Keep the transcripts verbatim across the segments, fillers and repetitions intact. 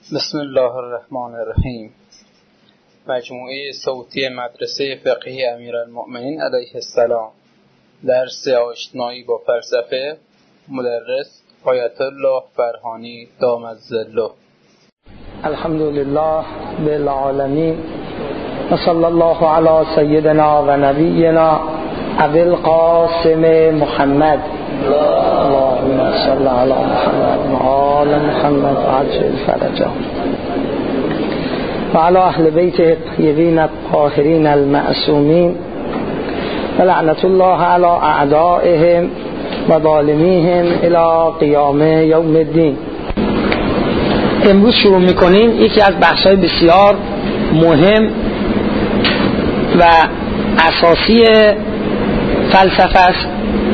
بسم الله الرحمن الرحیم. مجموعه صوتی مدرسه فقهی امیرالمؤمنین علیه السلام، درس آشنایی با فلسفه، مدرس آیت الله فرهانی دام الظل. الحمدلله بالعالمین و صلی الله علی سیدنا و نبینا ابی القاسم محمد اللهم صل علی محمد و آل محمد عجل فرجهم و علی اهل بیت الطیبین الطاهرین المعصومین و لعنت الله علی اعدائهم و ظالمیهم الی قیام یوم الدین. امروز شروع میکنیم یکی از بحث‌های بسیار مهم و اساسی فلسفه است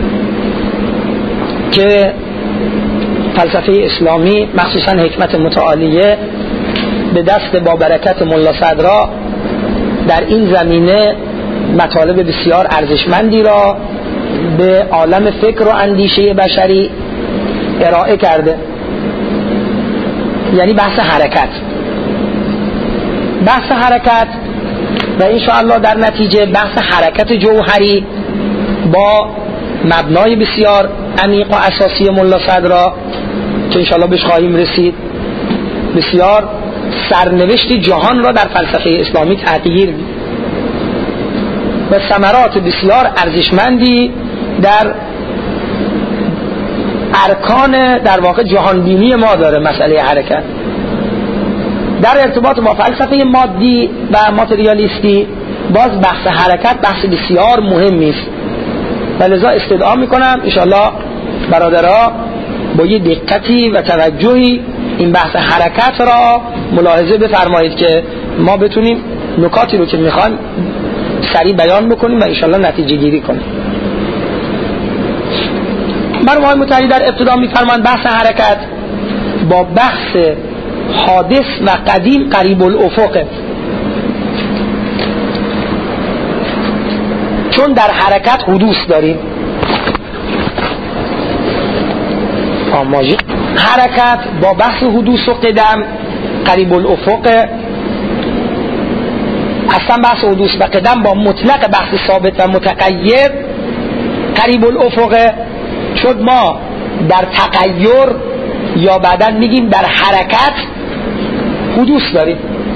که فلسفه اسلامی مخصوصا حکمت متعالیه به دست با برکت ملا صدرا در این زمینه مطالب بسیار ارزشمندی را به عالم فکر و اندیشه بشری ارائه کرده، یعنی بحث حرکت بحث حرکت و انشاءالله در نتیجه بحث حرکت جوهری با مبنای بسیار عمیق و اساسی ملا صدرا که انشاءالله بهش خواهیم رسید، بسیار سرنوشت جهان را در فلسفه اسلامی تغییر و ثمرات بسیار ارزشمندی در ارکان در واقع جهانبینی ما داره. مسئله حرکت در ارتباط با فلسفه مادی و ماتریالیستی باز بحث حرکت بحث بسیار مهمی است و لذا استدعا میکنم انشاءالله برادرها با یه دقتی و توجهی این بحث حرکت را ملاحظه بفرمایید که ما بتونیم نکاتی رو که میخوایم سریع بیان بکنیم و انشاءالله نتیجه گیری کنیم. مرحوم متحری در ابتدا میفرمایند بحث حرکت با بحث حادث و قدیم قریب الافقه، چون در حرکت حدوث داریم. آماجی حرکت با بحث حدوث و قدم قریب الافقه، اصلا بحث حدوث و قدم با مطلق بحث ثابت و متغیر قریب الافقه، چون ما در تغییر یا بعداً میگیم در حرکت حدوث داریم،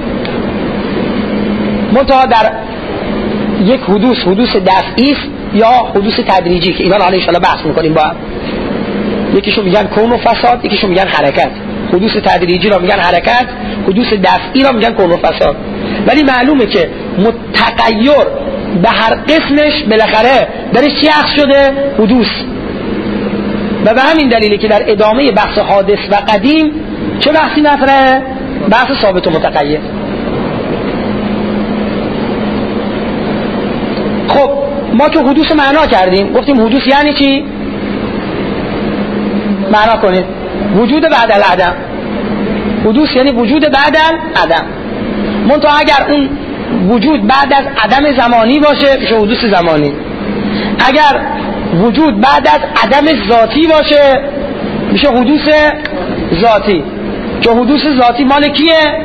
منتها در یک حدوث حدوث دفعی است یا حدوث تدریجی که اینا رو حالا ان شاء الله بحث میکنیم با هم. یکیشو میگن کون و فساد، یکیشو میگن حرکت. حدوث تدریجی رو میگن حرکت، حدوث دفعی رو میگن کون و فساد. ولی معلومه که متغیر به هر قسمش بالاخره درش چی عکس شده؟ حدوث. و به همین دلیلی که در ادامه بحث حادث و قدیم چه بحثی مطرحه؟ بحث ثابت و متغیر. خب ما که حدوث معنا کردیم، گفتیم حدوث یعنی چی؟ معنا کنید. وجود بعد العدم. حدوث یعنی وجود بعد العدم. منتها اگر اون وجود بعد از عدم زمانی باشه میشه حدوث زمانی. اگر وجود بعد از عدم ذاتی باشه میشه حدوث ذاتی. که حدوث ذاتی مال کیه؟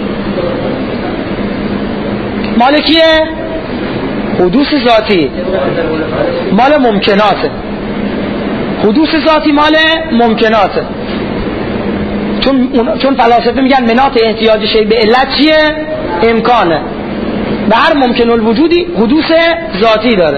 مال کیه؟ حدوث ذاتی مال ممکناته. حدوث ذاتی مال ممکناته، چون چون فلاسفه میگن مناط احتیاج شی به علت چیه؟ امکانه. و هر ممکن الوجودی حدوث ذاتی داره،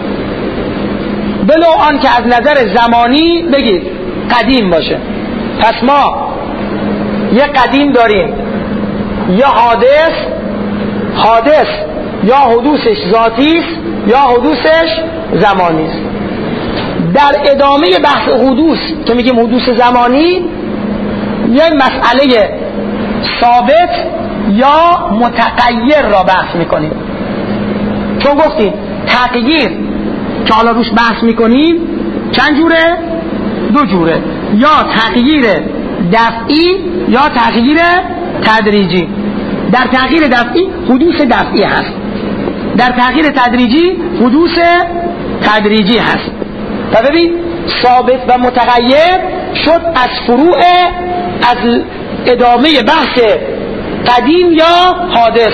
بلو آن که از نظر زمانی بگید قدیم باشه. پس ما یه قدیم داریم، یا حادث حادث یا حدوثش ذاتی است یا حدوثش زمانی است. در ادامه بحث حدوث که میگیم حدوث زمانی، یه مسئله ثابت یا متغیر را بحث میکنیم. چون گفتیم تغییر که حالا روش بحث میکنیم چند جوره؟ دو جوره، یا تغییر دفعی یا تغییر تدریجی. در تغییر دفعی حدوث دفعی هست، در تغییر تدریجی حدوث تدریجی هست. و ببین ثابت و متغیر شد از فروع از ادامه بحث قدیم یا حادث؟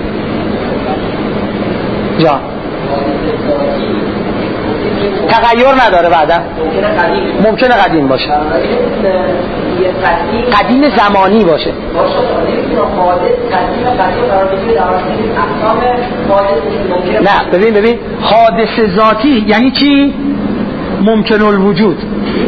جان تغییر نداره بعدا ممکنه قدیم باشه، قدیم زمانی باشه. نه ببین ببین حادث ذاتی یعنی چی؟ ممکن الوجود.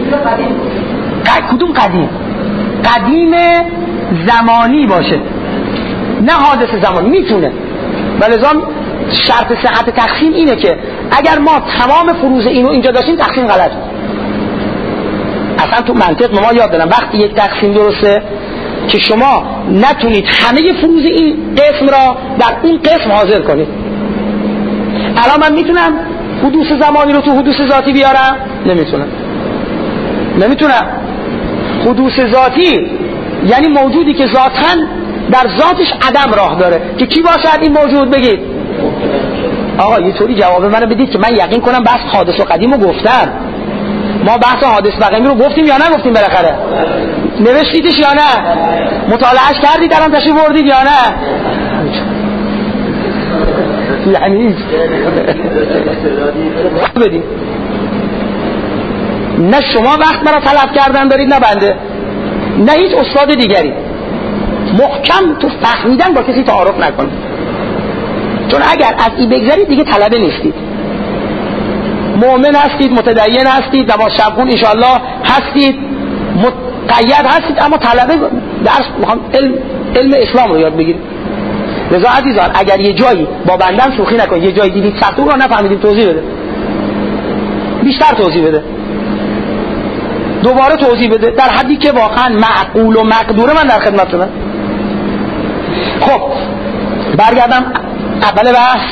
کدوم قدیم؟ قدیم زمانی باشه، نه حادث زمانی. میتونه، ولذا شرط صحت تقسیم اینه که اگر ما تمام فروض اینو اینجا داشتیم تقسیم غلط. اصلا تو منطق ما یاد دادن وقتی یک تقسیم درسته که شما نتونید همه فروض این قسم را در اون قسم حاضر کنید. الان من میتونم حدوث زمانی رو تو حدوث ذاتی بیارم؟ نمیتونم. نمیتونم. حدوث ذاتی یعنی موجودی که ذاتاً در ذاتش عدم راه داره که کی باشد این موجود؟ بگید آقا یه طوری جواب منو بدید که من یقین کنم بحث حادث و قدیم رو گفتم. ما بحث حادث و قدیم رو گفتیم یا نگفتیم؟ بالاخره نوشتیدش یا نه؟ مطالعهش کردید الان تشریف بردید یا نه؟ یعنی بدید نه شما وقت برای طلب کردن دارید نه بنده نه هیچ استاد دیگری. محکم تو فهمیدن با کسی تعارف نکنید، چون اگر از این بگذارید دیگه طلبه نیستید. مؤمن هستید، متدین هستید، نماز شبخون انشاءالله هستید، مقید هستید، اما طلبه درس میخوام علم علم اسلام رو یاد بگیرید. لذا عزیزان اگر یه جایی با بندم شوخی نکنید، یه جایی دیدید سطور رو نفهمیدیم توضیح بده، بیشتر توضیح بده، دوباره توضیح بده در حدی که واقعا معقول و مقدوره. من در خدمتتونم. خب برگردم اول بحث.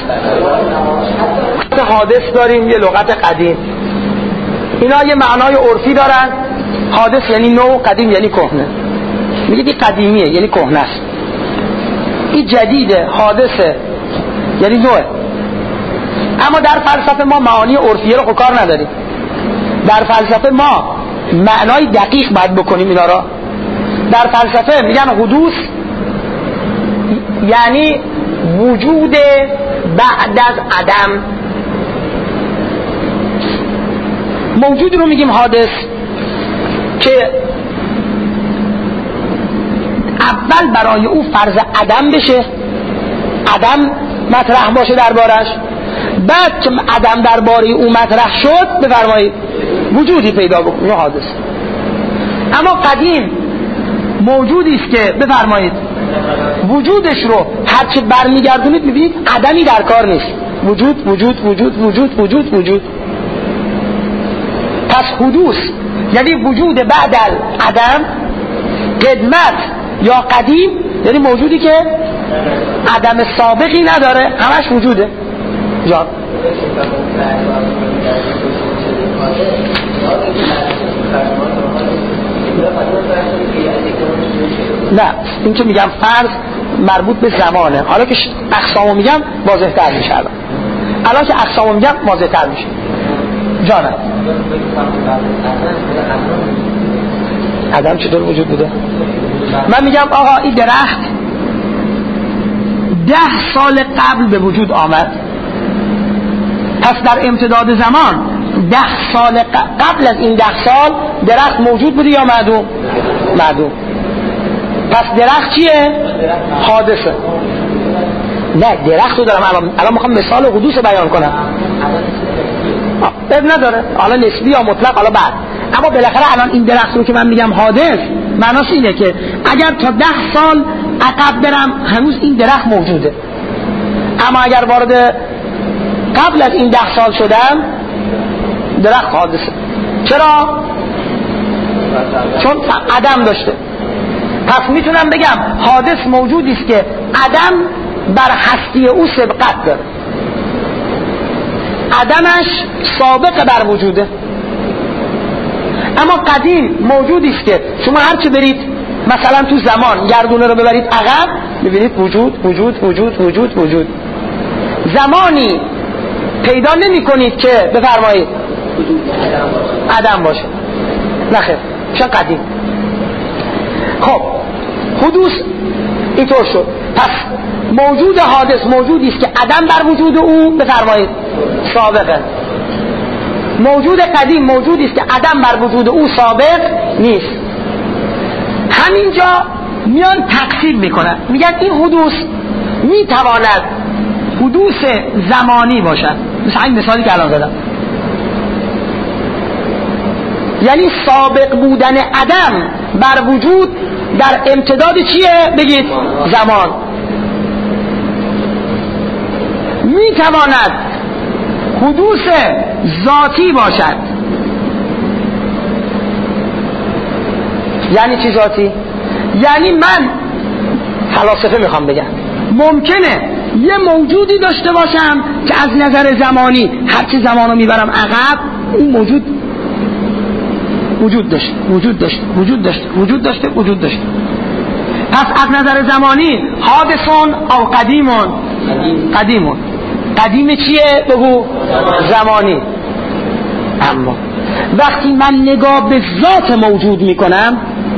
حادث داریم یه لغت قدیم. اینا یه معنای عرفی دارن. حادث یعنی نو، قدیم یعنی کهنه. میگه این قدیمیه یعنی کهنه است، این جدیده، حادثه یعنی نوه. اما در فلسفه ما معانی عرفیه رو کار نداریم. در فلسفه ما معنای دقیق باید بکنیم اینا را. در فلسفه میگن حدوث یعنی وجود بعد از عدم. موجود رو میگیم حادث که اول برای او فرض عدم بشه، عدم مطرح باشه دربارش، بعد که عدم درباره او مطرح شد بفرمایید وجودی پیدا بکنه، حادث. اما قدیم موجودی است که بفرمایید وجودش رو هرچه برمیگردونید میبینید عدمی در کار نیست. وجود وجود وجود وجود وجود وجود. پس حدوث یعنی وجود بعد از عدم. قدمت یا قدیم یعنی موجودی که عدم سابقی نداره، همش وجوده. جان نه، این که میگم فرض مربوط به زمانه. حالا که اقسامو میگم واضح تر میشه. الان که اقسامو میگم واضح تر میشه. جانم عدم چطور وجود بوده؟ من میگم آقا این درخت ده سال قبل به وجود آمد، پس در امتداد زمان ده سال قبل از این ده سال درخت موجود بوده یا معدوم؟ معدوم. پس درخت چیه؟ حادثه. نه درخت رو دارم الان الان میخوام مثال حدوث رو بیان کنم. اب نداره حالا نسبی یا مطلق حالا بعد. اما بالاخره الان این درخت رو که من میگم حادث معناش اینه که اگر تا ده سال عقب برم هنوز این درخت موجوده، اما اگر وارد قبل از این ده سال شدم درخت حادثه. چرا؟ چون عدم داشته. پس میتونم بگم حادث موجودی است که عدم بر هستی او سبقت داره، عدمش سابق بر وجوده. اما قدیم موجودی است که شما هرچه برید مثلا تو زمان گردونه رو ببرید عقب ببینید وجود وجود وجود وجود وجود. زمانی پیدا نمی کنید که بفرمایید عدم باشه. نخیر چون قدیم. خب حدوث اینطور شد. پس موجود حادث موجودی است که عدم بر وجود او بفرمایید سابقه، موجود قدیم موجودی است که عدم بر وجود او سابق نیست. همینجا میان تقسیم میکنن، میگن این حدوث میتواند حدوث زمانی باشد، مثل این مثالی که الان زدم، یعنی سابق بودن عدم بر وجود در امتداد چیه؟ بگید زمان. میتواند حدوث ذاتی باشد. یعنی چی ذاتی؟ یعنی من فلاسفه میخوام بگم ممکنه یه موجودی داشته باشم که از نظر زمانی هرچی زمانو میبرم عقب اون موجود وجود داشت وجود داشت وجود داشت وجود داشته وجود داشت. پس از نظر زمانی حادثون او قدیمون قدیمون قدیم چیه؟ بگو زمانی. اما وقتی من نگاه به ذات موجود میکنم،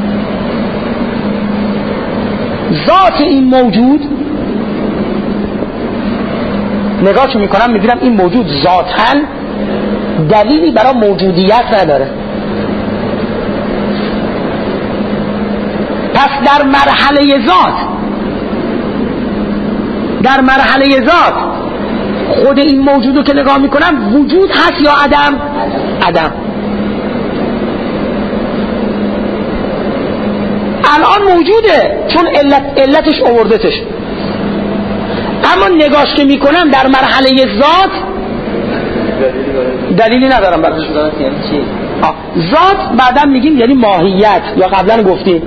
ذات این موجود نگاهش میکنم میبینم این موجود ذاتاً دلیلی برای موجودیت نداره. پس در مرحله ذات در مرحله ذات خود این موجودو که نگاه میکنم وجود هست یا عدم؟ عدم. الان موجوده چون علت علتش آوردتش، اما نگاهش که میکنم در مرحله ذات دلیلی ندارم برش. ذات بعدم میگیم یعنی ماهیت، یا قبلا گفتیم.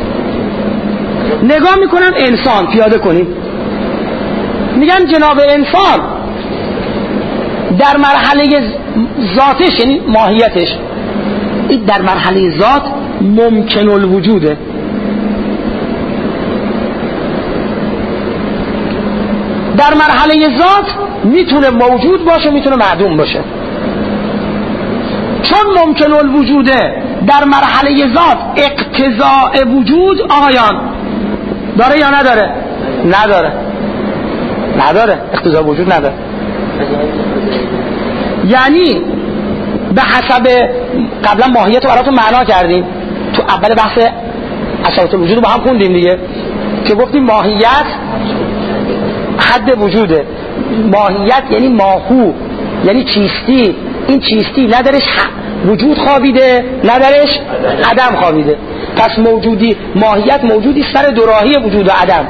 نگاه میکنم انسان، پیاده کنیم، میگن جناب انسان در مرحله ذاتش یعنی ماهیتش این در مرحله ذات ممکن الوجوده. در مرحله ذات میتونه موجود باشه میتونه معدوم باشه. چون ممکن الوجوده در مرحله ذات اقتضاء وجود آقایان داره یا نداره؟ نداره نداره اقتضاء وجود نداره. یعنی به حسب قبلا ماهیت رو براتون معنا کردیم تو اول بحث اساس الوجود با هم خوندیم دیگه، که گفتیم ماهیت حد وجوده. ماهیت یعنی ماهو، یعنی چیستی. این چیستی ندارش وجود خوابیده ندارش عدم خوابیده. پس موجودی ماهیت موجودی سر دوراهی وجود و عدم،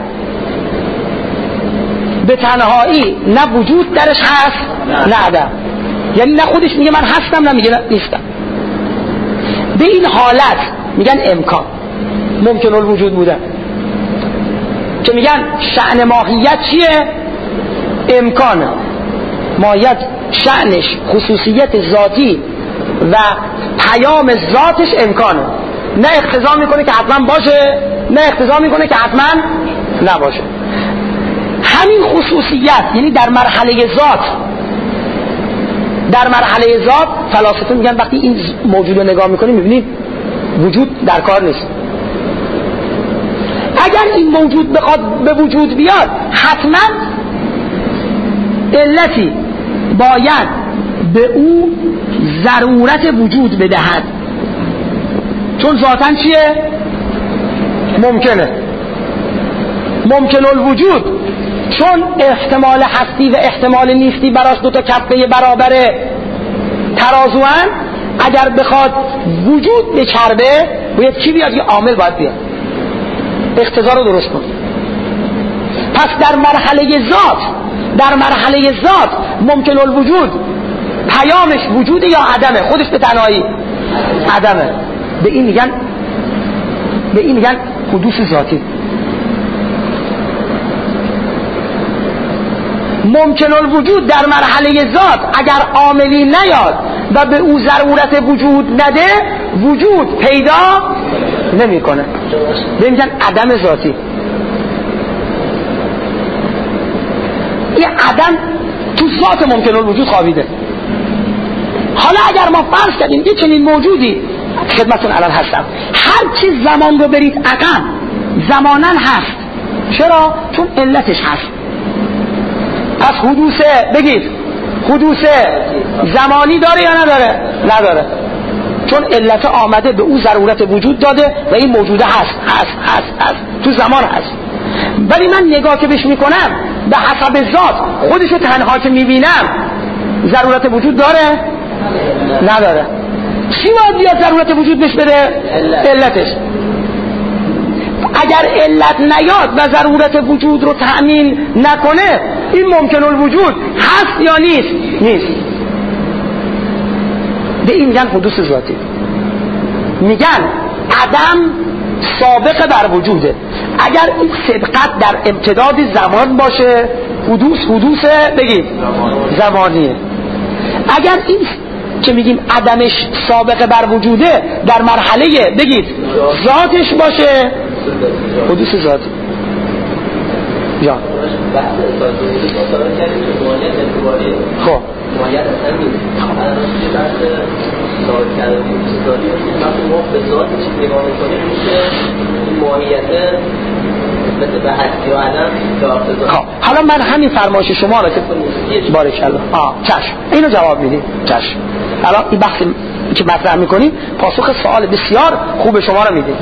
به تنهایی نه وجود درش هست نه عدم. یعنی نه خودش میگه من هستم نه میگه نیستم. به این حالت میگن امکان، ممکن الوجود بودن، که میگن شأن ماهیت چیه؟ امکانه. ماهیت شأنش خصوصیت ذاتی و پیام ذاتش امکانه، نه اقتضا میکنه که حتما باشه نه اقتضا میکنه که حتما نباشه. همین خصوصیت یعنی در مرحله ذات در مرحله ذات فلاسفه میگن وقتی این موجود رو نگاه میکنیم میبینیم وجود در کار نیست. اگر این موجود بخواد به وجود بیاد حتما علتی باید به او ضرورت وجود بدهد، چون ذاتاً چیه؟ ممکنه، ممکن الوجود. چون احتمال هستی و احتمال نیستی براش دو تا کفه برابر ترازوان، اگر بخواد وجود بچربه باید چی بیاد؟ یه عامل باید بیاد اقتضا رو درست کنه. پس در مرحله ذات در مرحله ذات ممکن الوجود پیامش وجود یا عدمه؟ خودش به تنهایی عدمه. به این میگن به این میگن حدوث ذاتی. ممکن الوجود در مرحله ذات اگر عاملی نیاد و به او ضرورت وجود نده وجود پیدا نمیکنه. به میگن عدم ذاتی. این عدم تو ذات ممکن الوجود خوابیده. حالا اگر ما فرض کردیم یه چنین موجودی خدمتون الان هستم، هر چی زمان رو برید عقب زماناً هست. چرا؟ چون علتش هست. پس حدوث بگید حدوث زمانی داره یا نداره؟ نداره، چون علت آمده به او ضرورت وجود داده و این موجوده هست هست هست هست تو زمان هست. ولی من نگاه که بهش میکنم به حسب ذات خودشو تنها که میبینم ضرورت وجود داره؟ نداره. چی باید بیاد ضرورت وجود بهش بده؟ علتش. اگر علت نیاد و ضرورت وجود رو تأمین نکنه این ممکن الوجود هست یا نیست؟ نیست. به این میگن حدوث ذاتی. میگن عدم سابق بر وجوده. اگر این سبقت در امتداد زمان باشه حدوث حدوث بگید زمانیه. اگر این که میگیم عدمش سابق بر وجوده در مرحله بگید ذاتش باشه حدوث ذاتی. یا خب حالا من همین فرمایش شما رو که بارکالله آه چشم اینو جواب میدیم. چشم الان این بحثی که مطرح میکنیم پاسخ سوال بسیار خوب شما رو میدیم.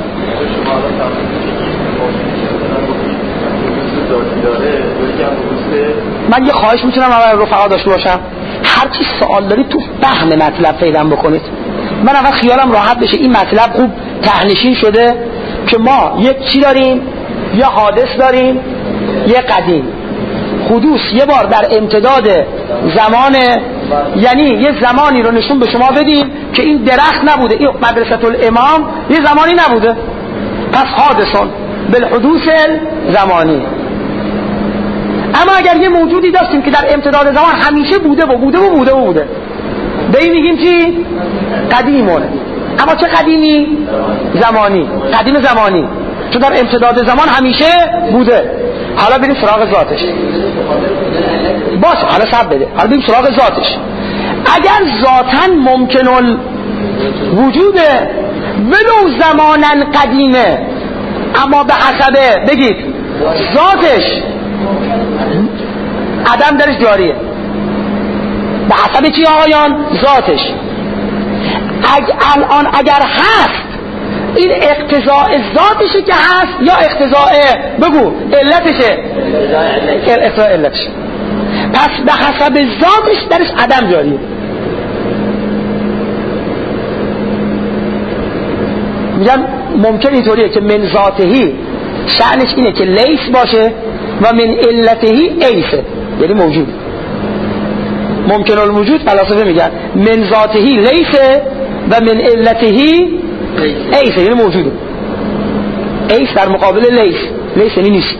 من یه خواهش میتونم اول رفقا داشته باشم، هر چی سوال دارید تو فهم مطلب پیدا بکنید. من اول خیالم راحت بشه این مطلب خوب تهنشین شده که ما یک چی داریم، یه حادث داریم، یه قدیم. حدوث یه بار در امتداد زمان، یعنی یه زمانی رو نشون به شما بدیم که این درخت نبوده، این مدرسه الامام یه زمانی نبوده، پس حادثون بالحدوث زمانی. اما اگر یه موجودی داشتیم که در امتداد زمان همیشه بوده و بوده و بوده و بوده، به این میگیم چی؟ قدیمونه. اما چه قدیمی؟ زمانی. قدیم زمانی، چون در امتداد زمان همیشه بوده. حالا بریم سراغ ذاتش. باشه حالا صبر بده، حالا بریم سراغ ذاتش. اگر ذاتاً ممکن الوجوده ولو زماناً قدیمه، اما به حسب بگید ذاتش عدم درش جاریه. به حسب چی آقایان؟ ذاتش. اگ الان اگر هست این اقتضاء ذاتشه که هست یا اقتضاء بگو علتشه؟ اقتضاء علتشه. پس به حسب ذاتش درش عدم جاریه. میگم ممکن اینطوریه که من ذاتهی شأنش اینه که لیس باشه و من علتهی ایسه، یعنی موجود. ممکن الوجود فلاسفه میگن من ذاتهی لیسه و من علتهی ایسه، یعنی موجوده. ایس در مقابل لیس، لیس یعنی نیست.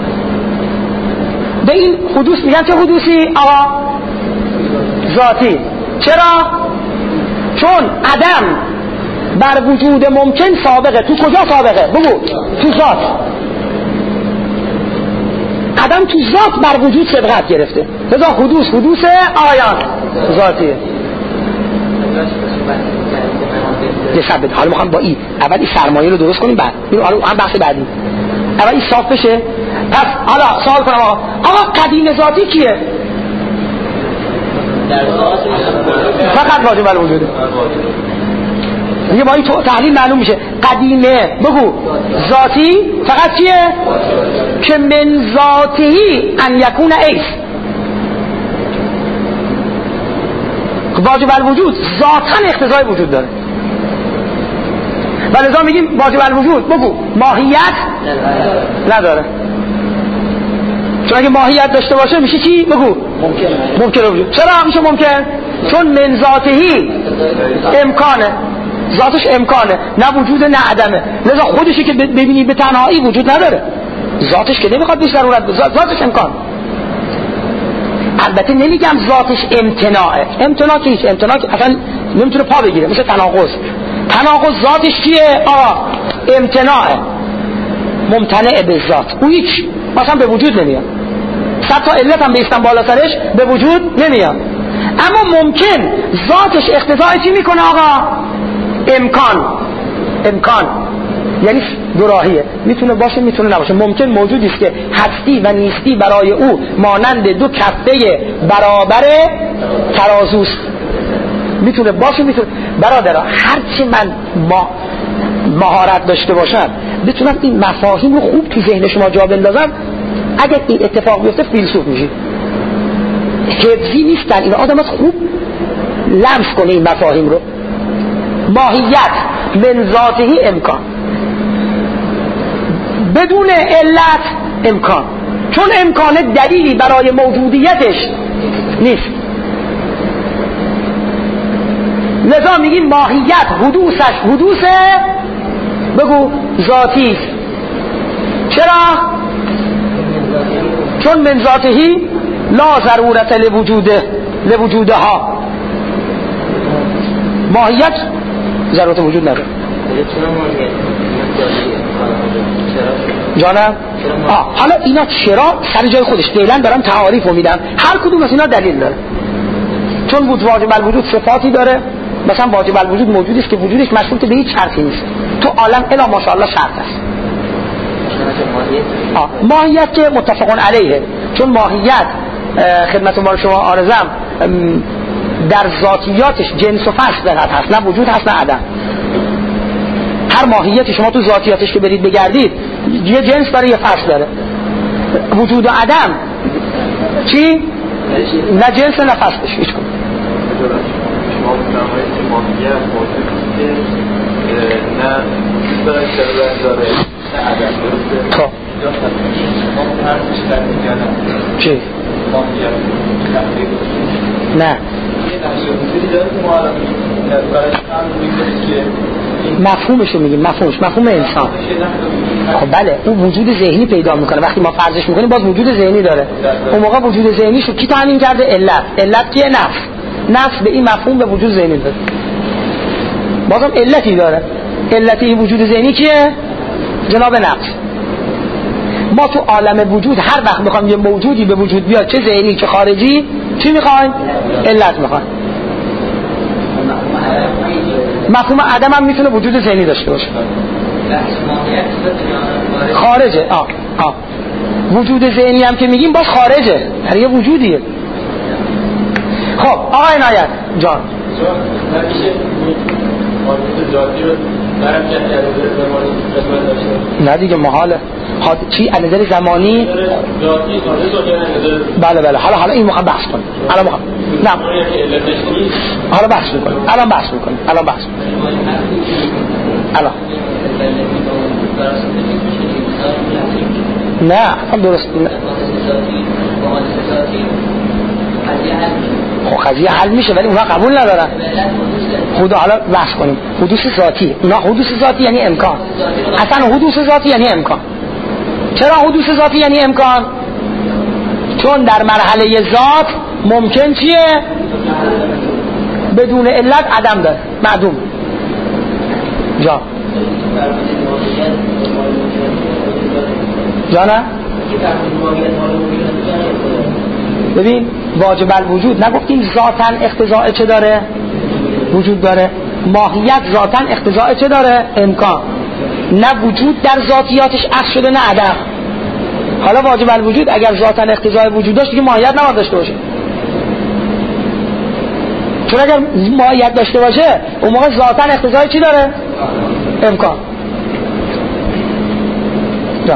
به این حدوث میگن که حدوثی آقا ذاتی. چرا؟ چون عدم بر وجود ممکن سابقه. تو کجا سابقه؟ بگو. تو ذات. عدم تو ذات بر وجود سبقت گرفته، لذا حدوث حدوث آیان ذاتیه. یه سبب حالا میخوام با این اول این سرمایه رو درست کنیم، بعد این حالا هم بحث بعدی اول این صاف بشه. پس حالا سوال کنم آقا آقا قدیم ذاتی کیه؟ فقط واجب الوجوده. یه با این تحلیل معلوم میشه قدیمه بگو ذاتی فقط چیه؟ که من ذاتی ان یکون ایس. واجب الوجود ذاتاً اقتضای وجود داره و لذا میگیم واجب الوجود بگو ماهیت نداره. چون اگه ماهیت داشته باشه میشه چی؟ بگو ممکن. ممکن الوجود. چرا میشه ممکن؟ چون من ذاتهی امکانه، ذاتش امکانه، نه وجود نه عدمه. لذا خودشی که ببینی به تنهایی وجود نداره، ذاتش که نمیخواد بهش ضرورت بذاره، ذاتش امکان. البته نمیگم ذاتش امتناعه، امتناع که هیچ امتناع که اصلا نمیتونه پا بگیره، مثل تناقض. تناقض ذاتش چیه؟ آقا امتناعه، ممتنع به ذات. اون هیچ مثلا به وجود نمیاد، صد تا علت هم بیستن بالا سرش به وجود نمیاد. اما ممکن ذاتش اقتضای چی میکنه آقا؟ امکان. امکان یعنی دوراهیه، میتونه باشه میتونه نباشه. ممکن موجودی است که هستی و نیستی برای او مانند دو کفه برابر ترازوست، میتونه باشه میتونه. برادرها هرچی من ما مهارت داشته باشم بتونم این مفاهیم رو خوب تو ذهن شما جا بندازم، اگر این اتفاق بیفته فیلسوف میشید. حفظی نیستن این آدم خوب لمس کنه این مفاهیم رو. ماهیت من ذاته امکان، بدون علت امکان، چون امکان دلیلی برای موجودیتش نیست. لذا میگیم ماهیت حدوثش حدوثه بگو ذاتی است. چرا؟ چون من ذاتهی لا ضرورت لوجوده لوجودها، ماهیت ضرورت وجود نداره. جانم آه حالا اینا چرا سر جای خودش فعلا دارم تعاریف رو میدم، هر کدوم از اینا دلیل داره. چون بود واجب الوجود صفاتی داره، مثلا واجب الوجود موجودی است که وجودش مشروط به هیچ شرطی نیست، تو عالم الا ماشاءالله شرط است. آه. ماهیت که متفقون علیه، چون ماهیت خدمت ما شما عارضم در ذاتیاتش جنس و فصل دارد، هست نه وجود هست نه عدم. هر ماهیت شما تو ذاتیاتش که برید بگردید یه جنس داره یه فصل داره. وجود و عدم چی؟ نه جنس نه فصلش هیچ کن. شما بفرمایید که ماهیت موجودی که نه چیز داره شرط داره نه عدم درسته؟ خب ما فرضش کردیم یا نه؟ چی؟ ماهیت نه یه نقشه وجودی داره که ما الان برای هم میگیم که مفهومشو میگیم، مفهومش مفهوم انسان. خب بله اون وجود ذهنی پیدا میکنه، وقتی ما فرضش میکنیم باز وجود ذهنی داره. اون موقع وجود ذهنیشو کی تعیین کرده؟ علت. علت کیه؟ نفس. نفس به این مفهوم به وجود ذهنی داره، بازم علتی داره. علت این وجود ذهنی کیه؟ جناب نفس. ما تو عالم وجود هر وقت میخوایم یه موجودی به وجود بیاد، چه ذهنی چه خارجی، چی میخوایم؟ علت میخوایم. مفهوم عدم هم میتونه وجود ذهنی داشته باشه، خارجه. آه. آه. وجود ذهنی هم که میگیم باز خارجه، هر یه وجودیه. خب آقای عنایت جان نه دیگه محاله. چی از نظر زمانی؟ بله بله حالا حالا این میخوام بحث کنیم. الان میخوام نه حالا بحث میکنیم. الان بحث میکنیم. الان بحث میکنیم. الان نه درست نه. خب قضیه حل میشه ولی اونا قبول ندارن. خدا حالا بحث کنیم. حدوث ذاتی، اونا حدوث ذاتی یعنی امکان. اصلا حدوث ذاتی یعنی امکان. چرا حدوث ذاتی یعنی امکان؟ چون در مرحله ذات ممکن چیه؟ بدون علت عدم داره، معدوم. جا جا نه؟ ببین واجب الوجود نگفتیم ذاتن اقتضاء چه داره؟ وجود داره. ماهیت ذاتن اقتضاء چه داره؟ امکان. نه وجود در ذاتیاتش اخذ شده نه عدم. حالا واجب الوجود اگر ذاتن اقتضاء وجود داشت دیگه ماهیت نباید داشته باشه، چون اگر ماهیت داشته باشه اون موقع ذاتن اقتضاء چی داره؟ امکان. جا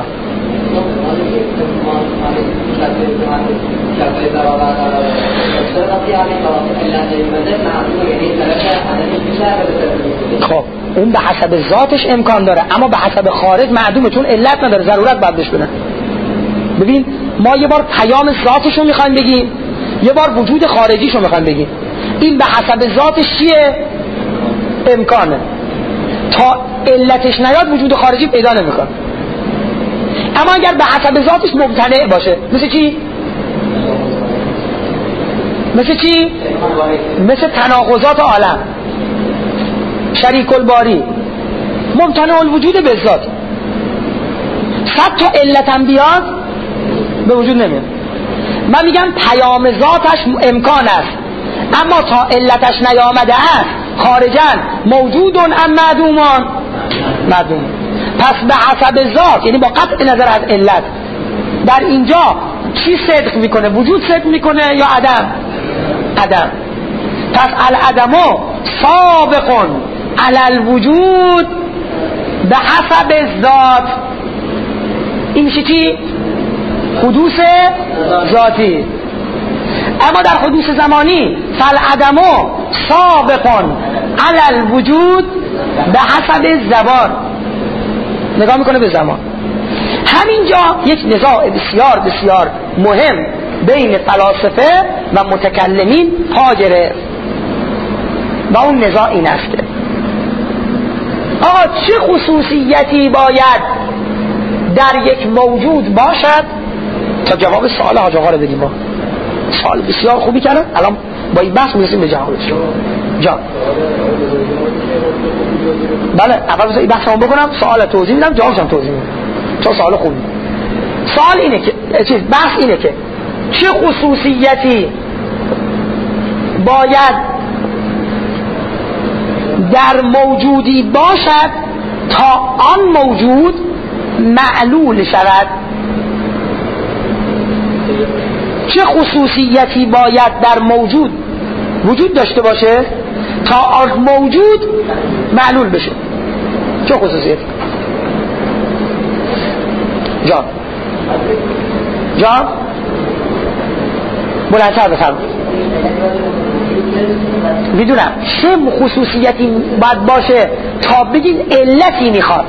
خب اون به حسب ذاتش امکان داره اما به حسب خارج معدومه، چون علت نداره، ضرورت باید بهش بدن. ببین ما یه بار پیام ذاتشو میخوایم بگیم، یه بار وجود خارجیشو میخوایم بگیم. این به حسب ذاتش چیه؟ امکانه. تا علتش نیاد وجود خارجی پیدا نمیکنه. اما اگر به حسب ذاتش ممتنع باشه، مثل چی؟ مثل چی؟ مثل تناقضات عالم، شریک الباری، ممتنع الوجود به ذات. صد تا علتم بیاد به وجود نمیاد. من میگم پیام ذاتش امکان است اما تا علتش نیامده است خارجاً موجودون ام معدومان معدوم. پس به حسب ذات یعنی با قطع نظر از علت در اینجا چی صدق میکنه؟ وجود صدق میکنه یا عدم؟ عدم. پس العدمو سابق علی الوجود به حسب ذات. این میشه چی؟ حدوث ذاتی. اما در حدوث زمانی فالعدمو سابق علی الوجود به حسب زمان. نگاه میکنه به زمان. همینجا یک نزاع بسیار بسیار مهم بین فلاسفه و متکلمین پا گرفت و اون نزاع این است که آقا چه خصوصیتی باید در یک موجود باشد تا جواب سوال حاج آقا رو بدیم. ما سوال بسیار خوبی کردن، الان با این بحث میرسیم به جوابش. جان بله اول بذار این بحث هم بکنم، سوال توضیح میدم، جوابش هم توضیح میدم چون سوال خوبی. سوال اینه که چیز بحث اینه که چه خصوصیتی باید در موجودی باشد تا آن موجود معلول شود. چه خصوصیتی باید در موجود وجود داشته باشه تا آن موجود معلول بشه؟ چه خصوصیتی؟ جان جان بلندتر بفرم. میدونم چه خصوصیتی باید باشه تا بگید علتی میخواد.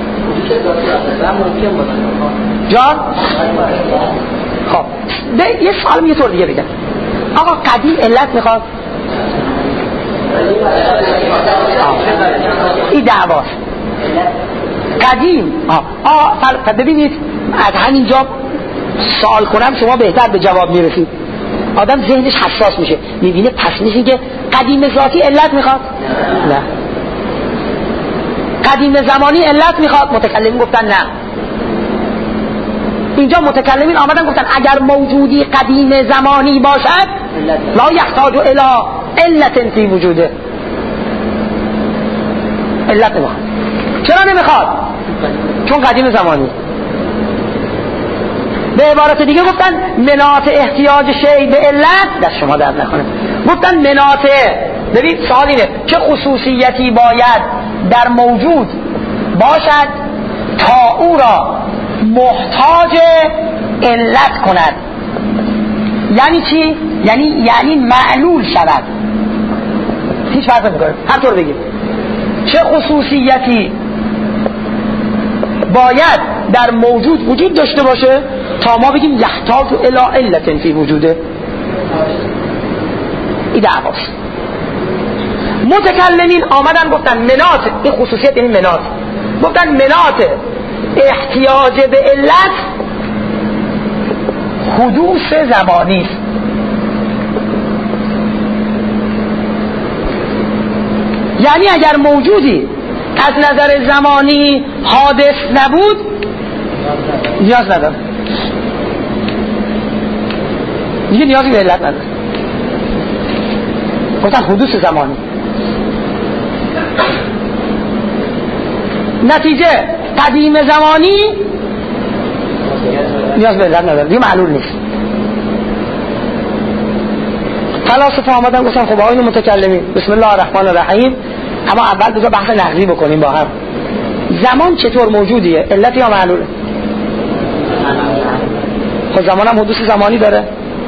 جان خب یه سوال یه طور دیگه بگم. آقا قدیم علت میخواد؟ این دعواست قدیم. آه آه ببینید از همینجا سوال کنم شما بهتر به جواب میرسید. آدم ذهنش حساس میشه، میبینه پس میشه که قدیم ذاتی علت میخواد؟ نه. قدیم زمانی علت میخواد؟ متکلمین گفتن نه. اینجا متکلمین آمدن گفتن اگر موجودی قدیم زمانی باشد لا یحتاج الی علت فی وجوده. علت نمیخواد. چرا نمیخواد؟ چون قدیم زمانی. به عبارت دیگه گفتن مناط احتیاج شیء به علت دست شما درد نکنه. گفتن مناط، ببین سوال اینه چه خصوصیتی باید در موجود باشد تا او را محتاج علت کند. یعنی چی؟ یعنی یعنی معلول شود. هیچ فرق نمیکنه هر طور بگیم. چه خصوصیتی باید در موجود وجود داشته باشه تا ما بگیم یحتاج الی علت فی وجوده؟ این دعواست. متکلمین آمدن گفتن مناط، این خصوصیت یعنی مناط، گفتن مناط احتیاج به علت حدوث زمانی است. یعنی اگر موجودی از نظر زمانی حادث نبود نیاز نداره، دیگه نیازی به علت نداره. گفتن حدوث زمانی. نتیجه قدیم زمانی نیاز به علت نداره، دیگه معلول نیست. فلاسفه آمدن گفتن خب آقایون متکلمین بسم الله الرحمن الرحیم، اما اول بذار بحث نقضی بکنیم با هم. زمان چطور موجودیه؟ علت یا معلوله؟ خب زمان هم حدوث زمانی داره.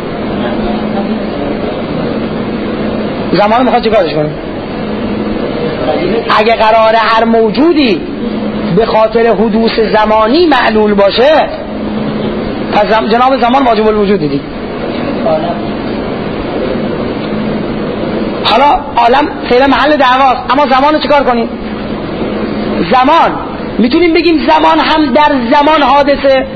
زمان میخواد چه کارش کنه؟ اگه قراره هر موجودی به خاطر حدوث زمانی معلول باشه پس جناب زمان واجب الوجود دیدی. حالا عالم فعلا محل دعواست، اما زمان رو چیکار کنیم؟ زمان میتونیم بگیم زمان هم در زمان حادثه.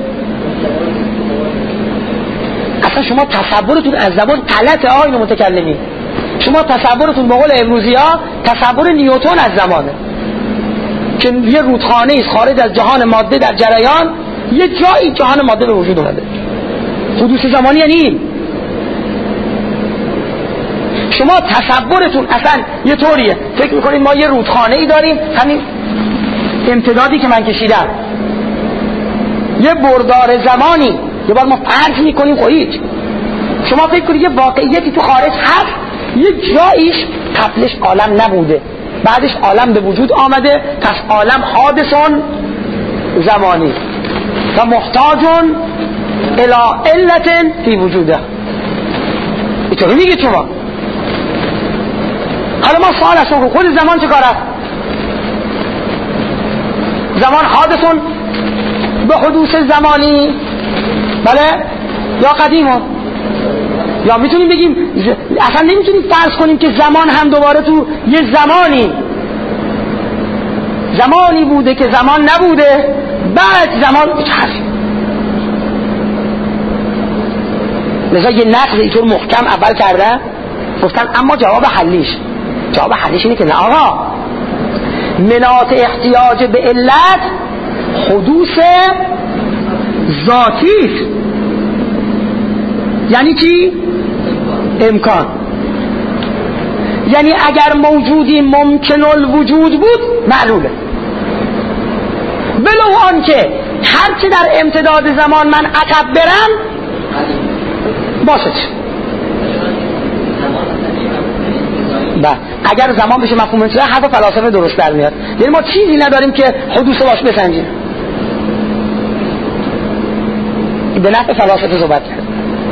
اصلا شما تصورتون از زمان غلطه آقایون متکلمین. شما تصورتون به قول امروزی ها تصور نیوتن از زمانه که یه رودخانه است خارج از جهان ماده در جریان، یه جایی جهان ماده به وجود اومده. حدوث زمانی یعنی این. شما تصورتون اصلا یه طوریه، فکر میکنید ما یه رودخانه ای داریم، همین امتدادی که من کشیدم یه بردار زمانی یه بار ما فرض میکنیم خواهید شما فکر کنید یه واقعیتی تو خارج هست یه جاییش قبلش عالم نبوده بعدش عالم به وجود آمده پس عالم حادثون زمانی و محتاجون الی علت فی وجوده اینطوری میگید شما. حالا ما سوال هستم که خود زمان چه کار است؟ زمان حادثون به حدوث زمانی بله یا قدیمون یا میتونیم بگیم اصلا نمیتونیم فرض کنیم که زمان هم دوباره تو یه زمانی زمانی بوده که زمان نبوده بعد زمان حرفی لذا یه نقض اینطور محکم اول کرده گفتن اما جواب حلیش جواب حلیش اینه که نه آقا مناط احتیاج به علت حدوث ذاتی یعنی چی؟ امکان یعنی اگر موجودی ممکن الوجود بود معلوله ولو آنکه هرچه در امتداد زمان من عقب برم باشه بله اگر زمان بشه مفهوم انتظار حرف فلاسفه درست در میاد یعنی ما چیزی نداریم که حدوث باش بسنجیم به نفع فلاسفه صحبت کرد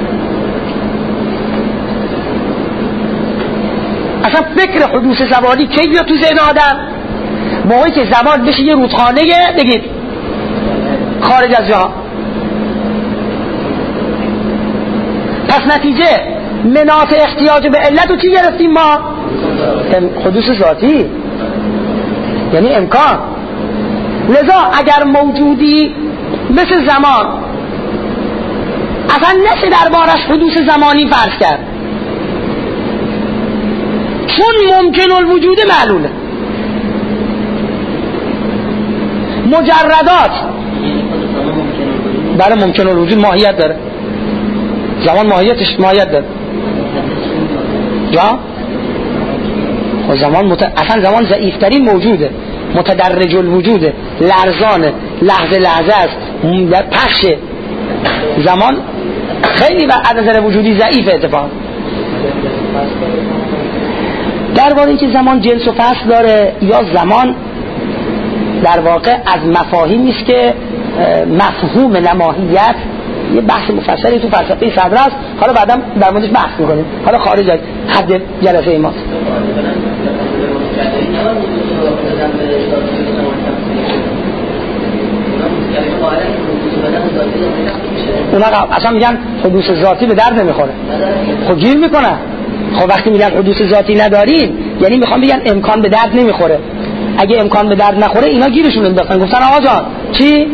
اصلا فکر حدوث زمانی کی بیاد تو ذهن آدم موقعی که زمان بشه یه رودخانه بگید خارج از جهان پس نتیجه مناط احتیاج به علت رو چی گرفتیم ما؟ حدوث ذاتی یعنی امکان لذا اگر موجودی مثل زمان اصلا نشه دربارش حدوث زمانی فرض کرد چون ممکن الوجود معلوله مجردات بله ممکن الوجود ماهیت داره زمان ماهیتش ماهیت داره جا زمان مت... اصلا زمان ضعیفترین موجوده متدرج الوجوده لرزانه لحظه لحظه است پخشه زمان خیلی از نظر وجودی ضعیف اتفاق درباره اینکه زمان جنس و فصل داره یا زمان در واقع از مفاهیمی است که مفهوم نماهیت یه بحث مفصلی تو فلسفه صدر است حالا بعدم در موردش بحث می‌کنیم حالا خارج از حد جلسه ماست اونا اصلا میگن حدوث ذاتی به درد نمیخوره خب گیر میکنن خب وقتی میگن حدوث ذاتی نداریم یعنی میخوام بگن امکان به درد نمیخوره اگه امکان به درد نخوره اینا گیرشون انداختن گفتن آقا جان چی؟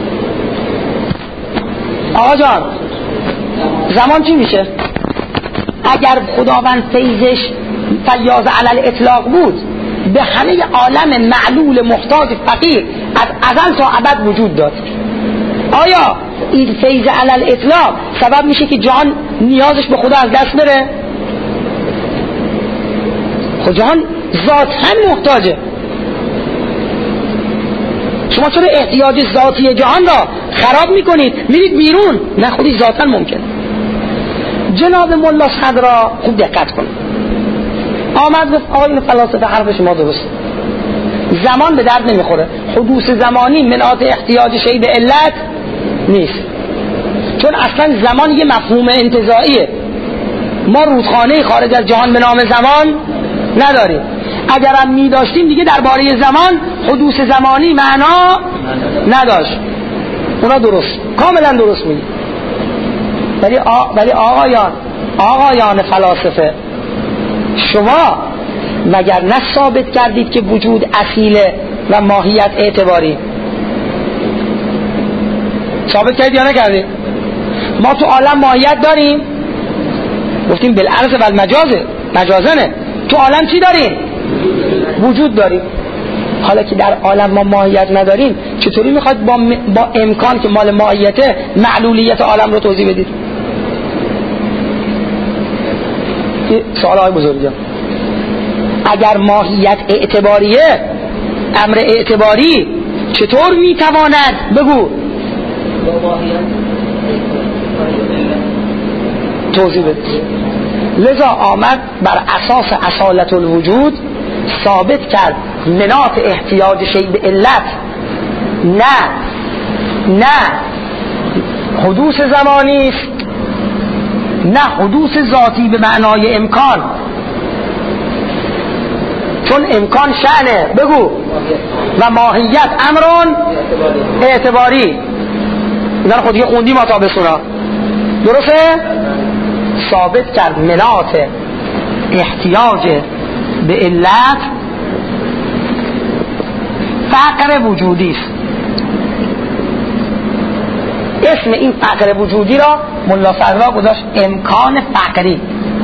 آقا جان زمان چی میشه؟ اگر خداوند فیضش فیاض علی الاطلاق بود به همه عالم معلول محتاج فقیر از ازل تا ابد وجود داد آیا این فیض علی الاطلاق سبب میشه که جهان نیازش به خدا از دست بره؟ خود جهان ذاتاً محتاجه شما چرا احتیاج ذاتی جهان را خراب میکنید میرید بیرون نه خودی ذاتاً ممکن. جناب ملا صدرا خوب دقت کنید آمد گفت آقای فلاسفه حرف شما درست زمان به درد نمیخوره حدوث زمانی مناط احتیاج شی به علت نیست چون اصلا زمان یه مفهوم انتزاعیه ما رودخانه خارج از جهان به نام زمان نداریم اگرم می داشتیم دیگه درباره زمان حدوث زمانی معنا نداشت اونا درست کاملا درست میگه ولی آ... ولی آقایان آقایان فلاسفه شما مگر نه ثابت کردید که وجود اصیله و ماهیت اعتباری ثابت کردید یا نکردید؟ ما تو عالم ماهیت داریم گفتیم بالعرض و المجازه مجازنه تو عالم چی داریم؟ وجود داریم حالا که در عالم ما ماهیت نداریم چطوری میخواد با, م... با امکان که مال ماهیته معلولیت عالم رو توضیح بدید؟ سوال های بزرگم اگر ماهیت اعتباریه امر اعتباری چطور میتواند بگو توضیح بده. لذا آمد بر اساس اصالت الوجود ثابت کرد مناط احتیاج شیء به علت، نه نه حدوث زمانی است، نه حدوث ذاتی به معنای امکان، چون امکان شأنه بگو و ماهیت امرون اعتباری. اینا رو خودی خوندیم ما تا بسونا، درسته؟ ثابت کرد مناط احتیاج به علت فقر وجودی است. اسم این فقر وجودی را ملا فضلا گذاشت امکان فقری،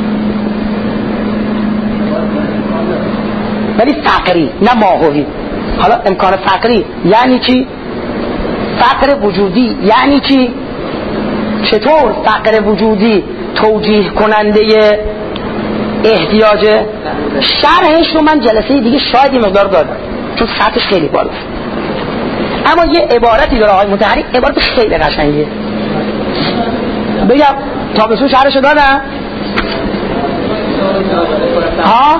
ولی فقری نه ماهوی. حالا امکان فقری یعنی چی؟ فقر وجودی یعنی چی؟ چطور فقر وجودی توجیه کننده احتیاجه؟ شرحش رو من جلسه دیگه شاید یه مقدار دادم چون سطحش خیلی بالاست، اما یه عبارتی داره آقای مطهری، عبارت خیلی قشنگیه. بگم تابستون شرحش رو دادم؟ ها؟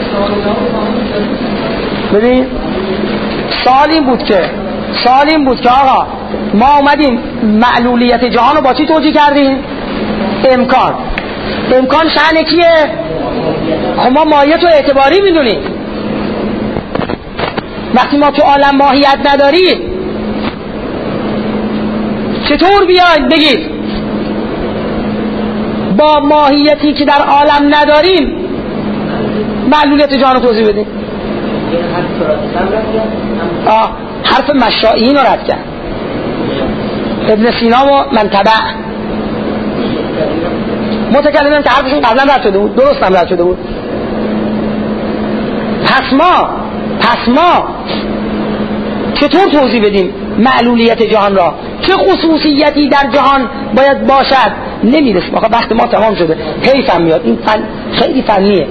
ببین سوال این بود که سوال این بود که آقا ما اومدیم معلولیت جهان رو با چی توجیه کردیم؟ امکان. امکان شأن کیه؟ خب ما ماهیت رو اعتباری میدونیم. وقتی ما تو عالم ماهیت نداریم چطور بیاید بگید با ماهیتی که در عالم نداریم معلولیت جهان رو توضیح بدیم؟ آه حرف مشائیین رو رد کرد ابن سینا و منتبع متکلمین که حرفشون قبلا رد شده بود، درست هم رد شده بود. پس ما پس ما چطور توضیح بدیم معلولیت جهان را؟ چه خصوصیتی در جهان باید باشد؟ نمیرسیم آخه وقت ما تمام شده، حیف هم میاد، این فن خیلی فنیه.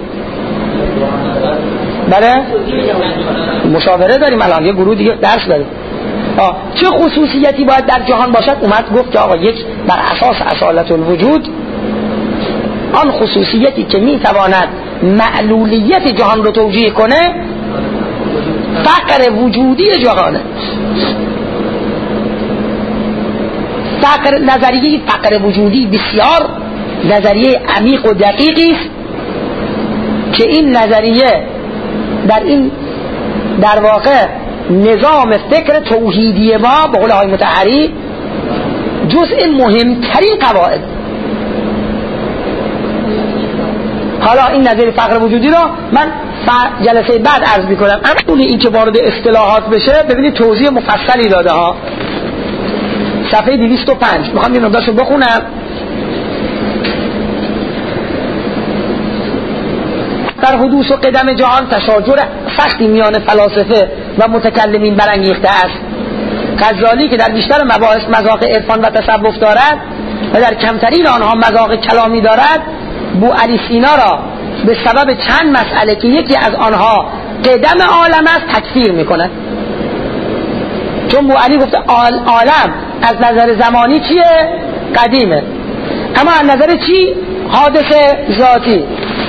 بله مشاوره داریم الان، یه گروه دیگه درس داریم. آه. چه خصوصیتی باید در جهان باشد؟ اومد گفت که آقا یک بر اساس اصالت الوجود آن خصوصیتی که میتواند معلولیت جهان رو توجیه کنه فقر وجودی جهانه. فقر نظریه فقر وجودی بسیار نظریه عمیق و دقیقی است که این نظریه در این در واقع نظام فکر توحیدی ما به قول آقای مطهری جزء مهمترین قواعد. حالا این نظریه فقر وجودی رو من جلسه بعد عرض میکنم، اما اون این که وارد اصطلاحات بشه ببینید توضیح مفصلی داده ها. صفحه دویست و پنج میخوام این نقطه‌شو بخونم. در حدوث و قدم جهان تشاجر سختی میان فلاسفه و متکلمین برانگیخته است. غزالی که در بیشتر مباحث مذاق عرفان و تصوف دارد و در کمترین آنها مذاق کلامی دارد، بو علی سینا را به سبب چند مسئله که یکی از آنها قدم عالم است تکفیر میکند. چون بو علی گفته عالم از نظر زمانی چیه؟ قدیمه، اما از نظر چی؟ حادث ذاتی.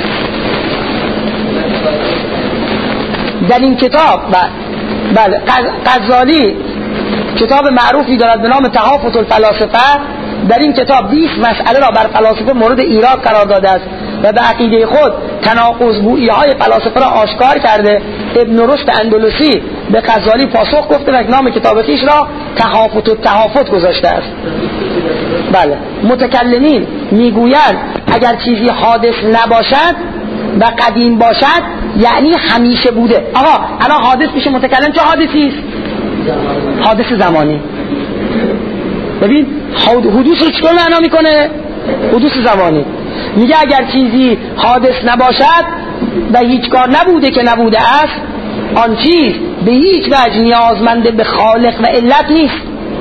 در این کتاب بله غزالی کتاب معروفی دارد به نام تحافظ الفلاسفه. در این کتاب بیست مسئله را بر فلاسفه مورد ایراد قرار داده است و به عقیده خود تناقض‌گویی های فلاسفه را آشکار کرده. ابن رشد اندلسی به غزالی پاسخ گفته و نام کتاب خویش را تحافظ التحافظ گذاشته است. بله متکلمین میگویند اگر چیزی حادث نباشد و قدیم باشد یعنی همیشه بوده. آقا الان حادث میشه متکلم چه حادثی است؟ حادث زمانی. ببین حدوث رو چطور معنا میکنه؟ حدوث زمانی. میگه اگر چیزی حادث نباشد و هیچگاه نبوده که نبوده است، آن چیز به هیچ وجه نیازمنده به خالق و علت نیست.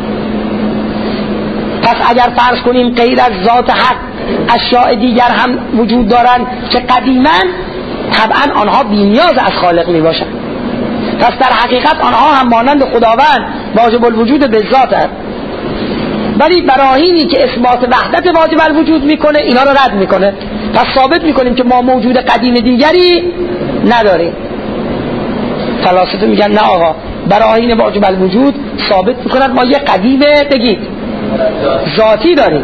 پس اگر فرض کنیم غیر از ذات حق اشیاء دیگر هم وجود دارند که قدیماً، طبعا آنها بی‌نیاز از خالق می باشند. پس در حقیقت آنها هم مانند خداوند واجب الوجود به ذات است، ولی براهینی که اثبات وحدت واجب الوجود میکنه اینا رو رد میکنه. پس ثابت میکنیم که ما موجود قدیم دیگری نداریم. فلاسفه میگن نه آقا، براهین واجب الوجود ثابت میکنن ما یه قدیم بگید ذاتی داریم.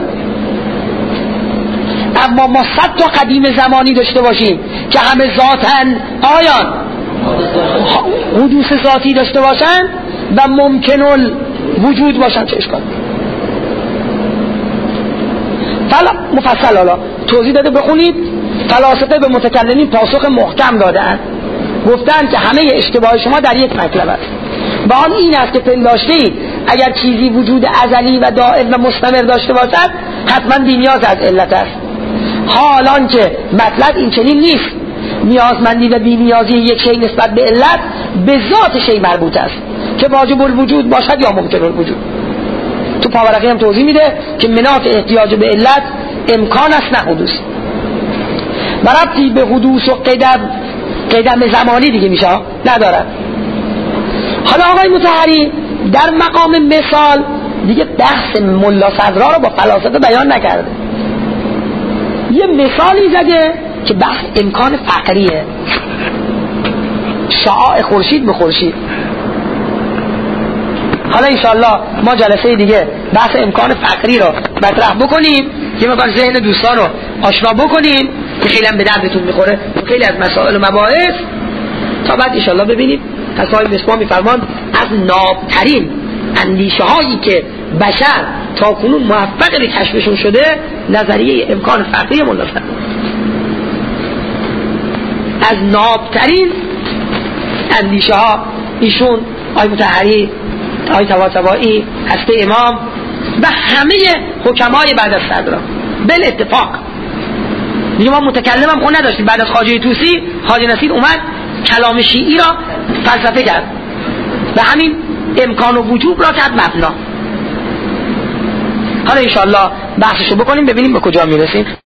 اما ما صد تا قدیم زمانی داشته باشیم که همه ذاتن آیان حدوث ذاتی داشته باشن و ممکن الوجود باشن، چه اشکال؟ فلا مفصل حالا توضیح داده بخونید. فلاسفه به متکلمین پاسخ محکم دادن، گفتن که همه اشتباه شما در یک مطلب است و آن این است که پنداشتید اگر چیزی وجود ازلی و دائم و مستمر داشته باشد حتما بی‌نیاز از علت است، حالان که مطلب این چنین نیست. نیازمندی و بی‌نیازی یک شی نسبت به علت به ذات شی مربوط است که واجب الوجود باشد یا ممکن الوجود. تو پاورقی هم توضیح میده که مناط احتیاج به علت امکان است نه حدوث، و ربطی به حدوث و قدم قدم زمانی دیگه میشه ندارد. حالا آقای مطهری در مقام مثال دیگه بحث ملا صدرا رو با فلاسفه بیان نکرده، یه مثالی زده که بحث امکان فقریه، شعاع خورشید به خورشید. حالا انشاءالله ما جلسه دیگه بحث امکان فقری رو مطرح بکنیم که ما ذهن دوستان رو آشنا بکنیم که خیلی هم به دردتون میخوره و خیلی از مسائل و مباحث. تا بعد انشاءالله ببینید تصاحب مصباح میفرمان از نابترین اندیشه هایی که بشر تا کنون موفق به کشفشون شده نظریه امکان فقری ملا صدرا. از نابترین اندیشه ها ایشون، آقای مطهری، آقای طباطبایی، هسته امام و همه حکمای بعد از صدرا بل اتفاق. دیگه ما متکلم هم خون نداشتیم. بعد از خواجه طوسی خواجه نصیر اومد کلام شیعی را فلسفه کرد و همین امکان و وجوب را کرد مبنا. حالا انشاءالله بحثشو بکنیم ببینیم به کجا میرسیم.